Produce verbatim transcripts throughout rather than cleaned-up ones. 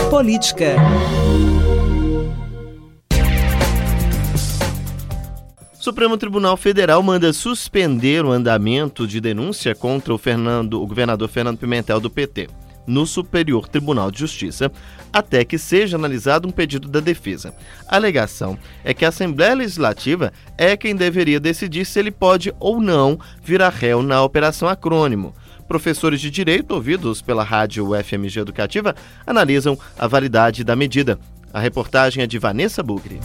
Política. O Supremo Tribunal Federal manda suspender o andamento de denúncia contra o, Fernando, o governador Fernando Pimentel do P T no Superior Tribunal de Justiça, até que seja analisado um pedido da defesa. A alegação é que a Assembleia Legislativa é quem deveria decidir se ele pode ou não virar réu na Operação Acrônimo. Professores de Direito, ouvidos pela rádio U F M G Educativa, analisam a validade da medida. A reportagem é de Vanessa Bugri.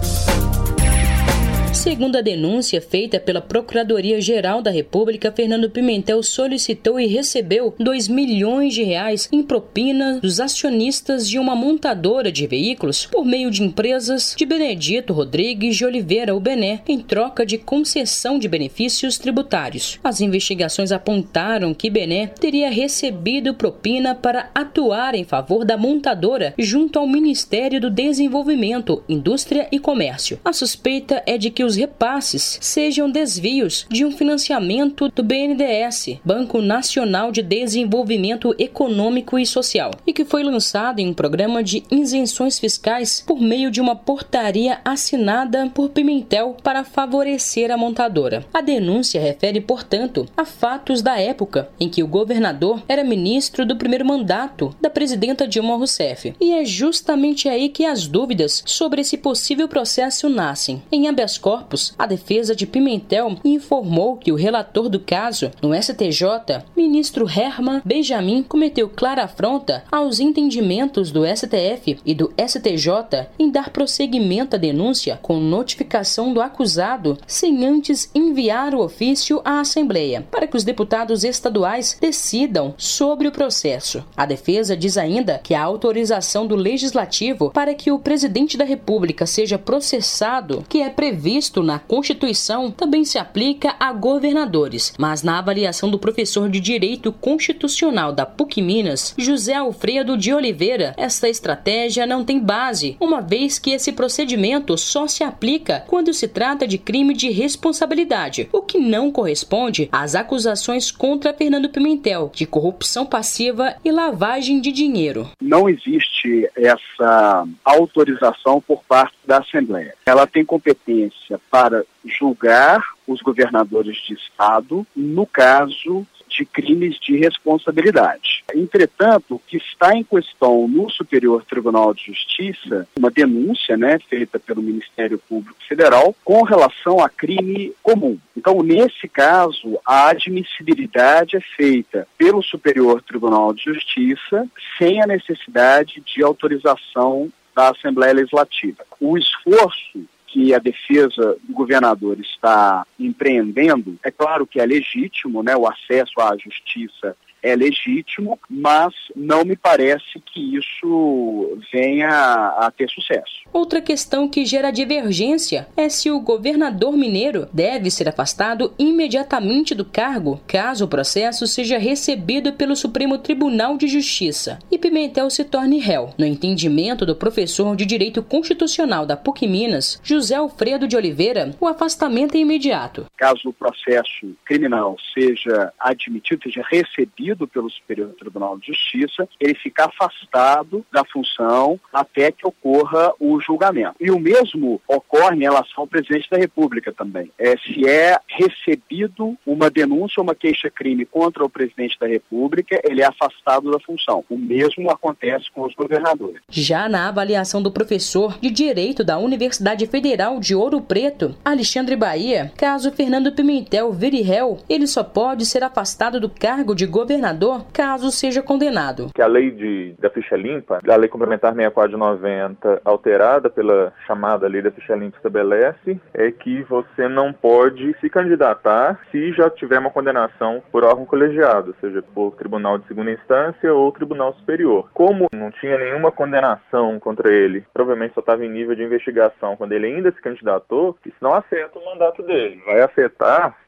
Segundo a denúncia feita pela Procuradoria-Geral da República, Fernando Pimentel solicitou e recebeu dois milhões de reais em propina dos acionistas de uma montadora de veículos por meio de empresas de Benedito Rodrigues de Oliveira, o Bené, em troca de concessão de benefícios tributários. As investigações apontaram que Bené teria recebido propina para atuar em favor da montadora junto ao Ministério do Desenvolvimento, Indústria e Comércio. A suspeita é de que os repasses sejam desvios de um financiamento do B N D E S, Banco Nacional de Desenvolvimento Econômico e Social, e que foi lançado em um programa de isenções fiscais por meio de uma portaria assinada por Pimentel para favorecer a montadora. A denúncia refere, portanto, a fatos da época em que o governador era ministro do primeiro mandato da presidenta Dilma Rousseff. E é justamente aí que as dúvidas sobre esse possível processo nascem. Em habeas corpus, a defesa de Pimentel informou que o relator do caso, no S T J, ministro Herman Benjamin, cometeu clara afronta aos entendimentos do S T F e do S T J em dar prosseguimento à denúncia com notificação do acusado sem antes enviar o ofício à Assembleia, para que os deputados estaduais decidam sobre o processo. A defesa diz ainda que a autorização do Legislativo para que o presidente da República seja processado, que é previsto na Constituição, também se aplica a governadores, mas na avaliação do professor de Direito Constitucional da P U C Minas, José Alfredo de Oliveira, esta estratégia não tem base, uma vez que esse procedimento só se aplica quando se trata de crime de responsabilidade, o que não corresponde às acusações contra Fernando Pimentel de corrupção passiva e lavagem de dinheiro. Não existe essa autorização por parte da Assembleia. Ela tem competência para julgar os governadores de estado no caso de crimes de responsabilidade. Entretanto, o que está em questão no Superior Tribunal de Justiça, uma denúncia, né, feita pelo Ministério Público Federal com relação a crime comum. Então, nesse caso, a admissibilidade é feita pelo Superior Tribunal de Justiça sem a necessidade de autorização da Assembleia Legislativa. O esforço que a defesa do governador está empreendendo, é claro que é legítimo, né? O acesso à justiça é legítimo, mas não me parece que isso venha a ter sucesso. Outra questão que gera divergência é se o governador mineiro deve ser afastado imediatamente do cargo, caso o processo seja recebido pelo Supremo Tribunal de Justiça e Pimentel se torne réu. No entendimento do professor de Direito Constitucional da P U C Minas, José Alfredo de Oliveira, o afastamento é imediato. Caso o processo criminal seja admitido, seja recebido pelo Superior Tribunal de Justiça, ele fica afastado da função até que ocorra o julgamento. E o mesmo ocorre em relação ao presidente da República também. É, se é recebido uma denúncia ou uma queixa-crime contra o presidente da República, ele é afastado da função. O mesmo acontece com os governadores. Já na avaliação do professor de Direito da Universidade Federal de Ouro Preto, Alexandre Bahia, caso Fernando Pimentel vire réu, ele só pode ser afastado do cargo de governador caso seja condenado. Que a lei de, da ficha limpa, a lei complementar sessenta e quatro de noventa, alterada pela chamada lei da ficha limpa, estabelece é que você não pode se candidatar se já tiver uma condenação por órgão colegiado, seja por tribunal de segunda instância ou tribunal superior. Como não tinha nenhuma condenação contra ele, provavelmente só estava em nível de investigação quando ele ainda se candidatou, isso não afeta o mandato dele. Vai afetar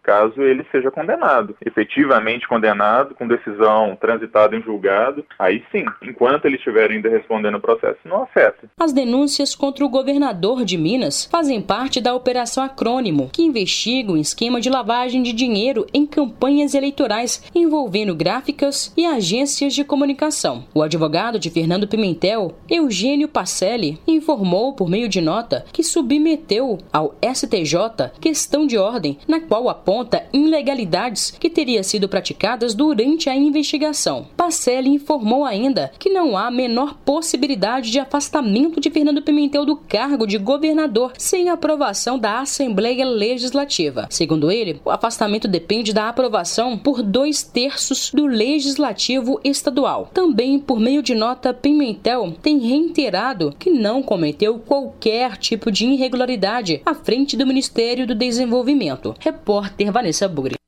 caso ele seja condenado, efetivamente condenado, com decisão transitada em julgado, aí sim, enquanto ele estiver ainda respondendo o processo, não afeta. As denúncias contra o governador de Minas fazem parte da Operação Acrônimo, que investiga um esquema de lavagem de dinheiro em campanhas eleitorais envolvendo gráficas e agências de comunicação. O advogado de Fernando Pimentel, Eugênio Pacelli, informou por meio de nota que submeteu ao S T J questão de ordem na qual aponta ilegalidades que teriam sido praticadas durante a investigação. Pacelli informou ainda que não há a menor possibilidade de afastamento de Fernando Pimentel do cargo de governador sem aprovação da Assembleia Legislativa. Segundo ele, o afastamento depende da aprovação por dois terços do Legislativo Estadual. Também, por meio de nota, Pimentel tem reiterado que não cometeu qualquer tipo de irregularidade à frente do Ministério do Desenvolvimento. Repórter Vanessa Bugre.